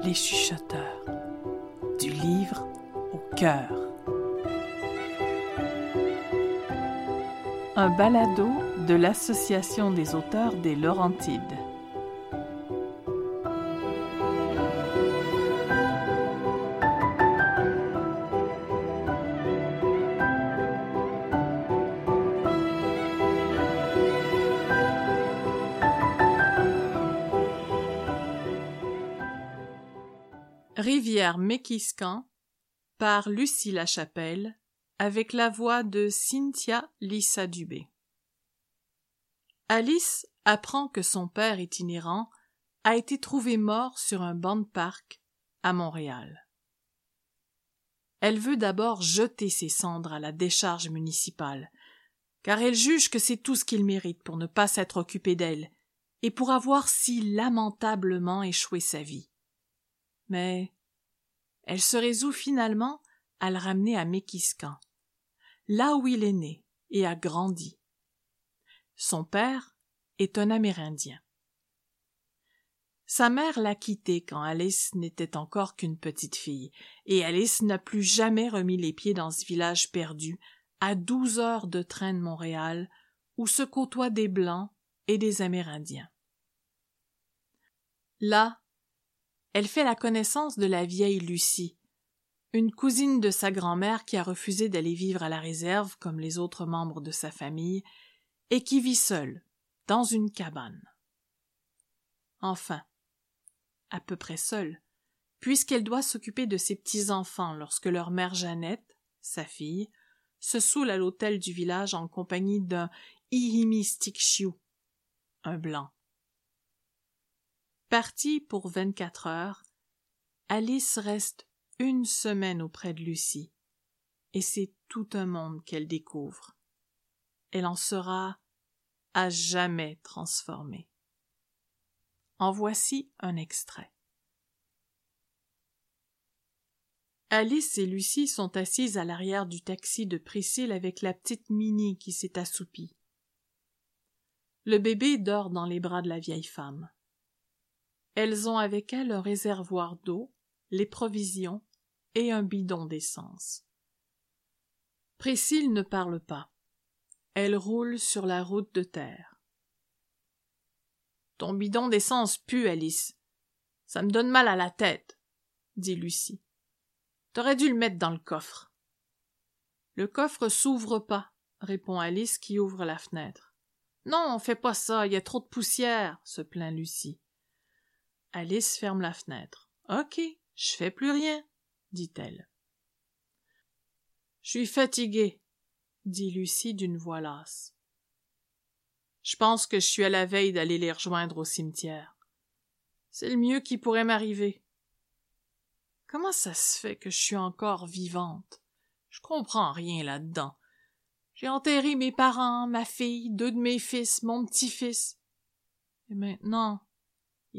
Les chuchoteurs, du livre au cœur. Un balado de l'Association des auteurs des Laurentides. Rivière-Méquiscan par Lucie Lachapelle avec la voix de Cynthia Lissa-Dubé. Alice apprend que son père itinérant a été trouvé mort sur un banc de parc à Montréal. Elle veut d'abord jeter ses cendres à la décharge municipale, car elle juge que c'est tout ce qu'il mérite pour ne pas s'être occupé d'elle et pour avoir si lamentablement échoué sa vie. Mais elle se résout finalement à le ramener à Méquiscan, là où il est né et a grandi. Son père est un Amérindien. Sa mère l'a quitté quand Alice n'était encore qu'une petite fille, et Alice n'a plus jamais remis les pieds dans ce village perdu, à 12 heures de train de Montréal, où se côtoient des Blancs et des Amérindiens. Là, elle fait la connaissance de la vieille Lucie, une cousine de sa grand-mère qui a refusé d'aller vivre à la réserve comme les autres membres de sa famille et qui vit seule, dans une cabane. Enfin, à peu près seule, puisqu'elle doit s'occuper de ses petits-enfants lorsque leur mère Jeannette, sa fille, se saoule à l'hôtel du village en compagnie d'un Ihimistikshiu, un blanc. Partie pour 24 heures, Alice reste une semaine auprès de Lucie, et c'est tout un monde qu'elle découvre. Elle en sera à jamais transformée. En voici un extrait. Alice et Lucie sont assises à l'arrière du taxi de Priscille avec la petite Minnie qui s'est assoupie. Le bébé dort dans les bras de la vieille femme. Elles ont avec elles un réservoir d'eau, les provisions et un bidon d'essence. Priscille ne parle pas. Elle roule sur la route de terre. « Ton bidon d'essence pue, Alice. Ça me donne mal à la tête, » dit Lucie. « T'aurais dû le mettre dans le coffre. »« Le coffre s'ouvre pas, » répond Alice qui ouvre la fenêtre. « Non, fais pas ça, il y a trop de poussière, » se plaint Lucie. Alice ferme la fenêtre. « Ok, je fais plus rien, » dit-elle. « Je suis fatiguée, » dit Lucie d'une voix lasse. « Je pense que je suis à la veille d'aller les rejoindre au cimetière. C'est le mieux qui pourrait m'arriver. Comment ça se fait que je suis encore vivante? Je comprends rien là-dedans. J'ai enterré mes parents, ma fille, 2 de mes fils, mon petit-fils. Et maintenant, Isaac... »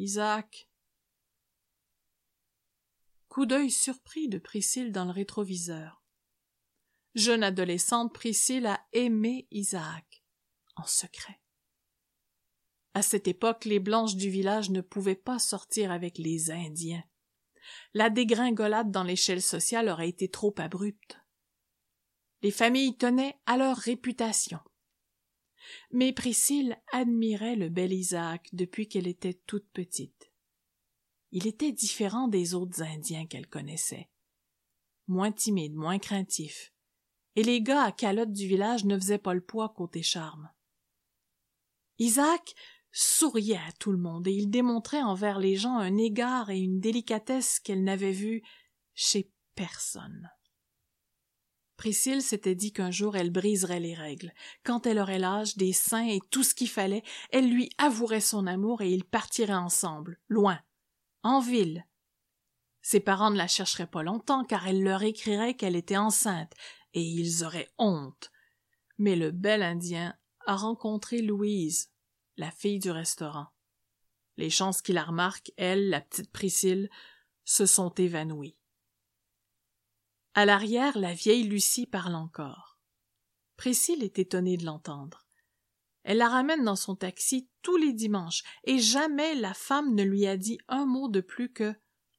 Coup d'œil surpris de Priscille dans le rétroviseur. Jeune adolescente, Priscille a aimé Isaac, en secret. À cette époque, les blanches du village ne pouvaient pas sortir avec les Indiens. La dégringolade dans l'échelle sociale aurait été trop abrupte. Les familles tenaient à leur réputation. Mais Priscille admirait le bel Isaac depuis qu'elle était toute petite. Il était différent des autres Indiens qu'elle connaissait. Moins timide, moins craintif. Et les gars à calotte du village ne faisaient pas le poids côté charme. Isaac souriait à tout le monde et il démontrait envers les gens un égard et une délicatesse qu'elle n'avait vue chez personne. Priscille s'était dit qu'un jour elle briserait les règles. Quand elle aurait l'âge, des seins et tout ce qu'il fallait, elle lui avouerait son amour et ils partiraient ensemble, loin, en ville. Ses parents ne la chercheraient pas longtemps car elle leur écrirait qu'elle était enceinte et ils auraient honte. Mais le bel Indien a rencontré Louise, la fille du restaurant. Les chances qu'il la remarque, elle, la petite Priscille, se sont évanouies. À l'arrière, la vieille Lucie parle encore. Priscille est étonnée de l'entendre. Elle la ramène dans son taxi tous les dimanches, et jamais la femme ne lui a dit un mot de plus que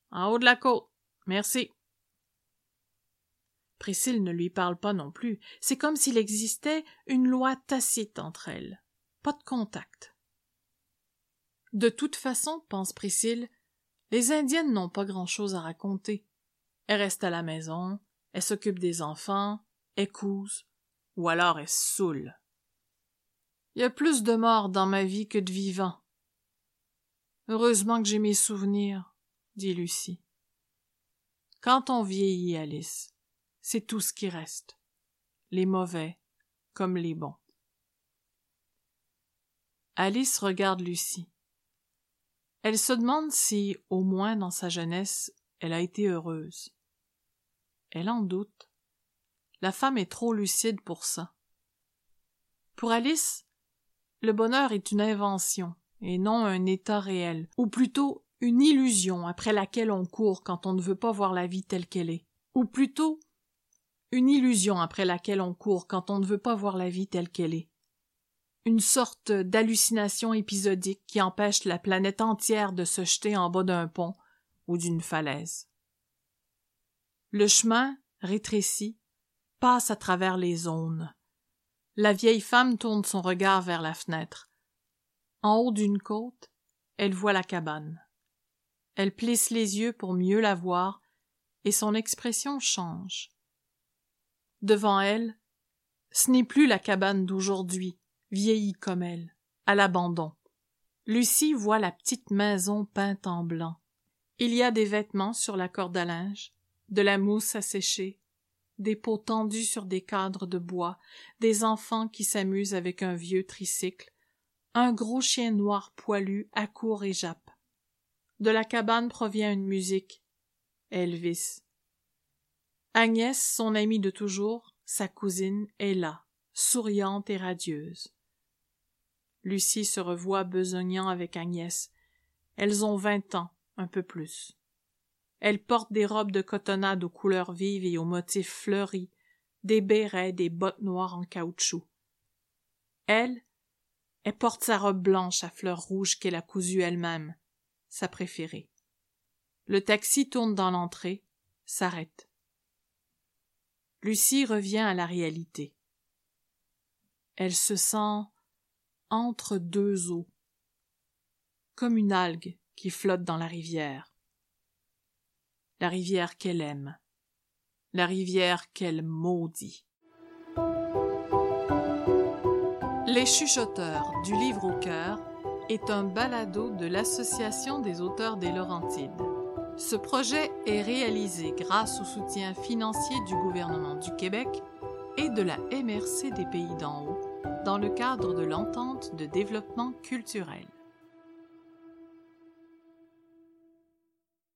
En haut de la côte. Merci. Priscille ne lui parle pas non plus. C'est comme s'il existait une loi tacite entre elles. Pas de contact. De toute façon, pense Priscille, les Indiennes n'ont pas grand-chose à raconter. Elles restent à la maison, elles s'occupent des enfants, elles cousent, ou alors elles saoulent. Il y a plus de morts dans ma vie que de vivants. Heureusement que j'ai mes souvenirs, dit Lucie. Quand on vieillit, Alice, c'est tout ce qui reste, les mauvais comme les bons. Alice regarde Lucie. Elle se demande si, au moins dans sa jeunesse, elle a été heureuse. Elle en doute. La femme est trop lucide pour ça. Pour Alice, le bonheur est une invention, et non un état réel, ou plutôt une illusion après laquelle on court quand on ne veut pas voir la vie telle qu'elle est, ou plutôt une illusion après laquelle on court quand on ne veut pas voir la vie telle qu'elle est. Une sorte d'hallucination épisodique qui empêche la planète entière de se jeter en bas d'un pont ou d'une falaise. Le chemin, rétréci, passe à travers les zones. La vieille femme tourne son regard vers la fenêtre. En haut d'une côte, elle voit la cabane. Elle plisse les yeux pour mieux la voir, et son expression change. Devant elle, ce n'est plus la cabane d'aujourd'hui, vieillie comme elle, à l'abandon. Lucie voit la petite maison peinte en blanc. Il y a des vêtements sur la corde à linge, de la mousse à sécher, des pots tendus sur des cadres de bois, des enfants qui s'amusent avec un vieux tricycle, un gros chien noir poilu accourt et jappe. De la cabane provient une musique. Elvis. Agnès, son amie de toujours, sa cousine, est là, souriante et radieuse. Lucie se revoit besognant avec Agnès. Elles ont 20 ans, un peu plus. Elles portent des robes de cotonnade aux couleurs vives et aux motifs fleuris, des bérets, des bottes noires en caoutchouc. Elle porte sa robe blanche à fleurs rouges qu'elle a cousue elle-même, sa préférée. Le taxi tourne dans l'entrée, s'arrête. Lucie revient à la réalité. Elle se sent entre deux eaux, comme une algue qui flotte dans la rivière qu'elle aime, la rivière qu'elle maudit. Les chuchoteurs du livre au cœur est un balado de l'Association des auteurs des Laurentides. Ce projet est réalisé grâce au soutien financier du gouvernement du Québec et de la MRC des Pays d'en haut, dans le cadre de l'entente de développement culturel.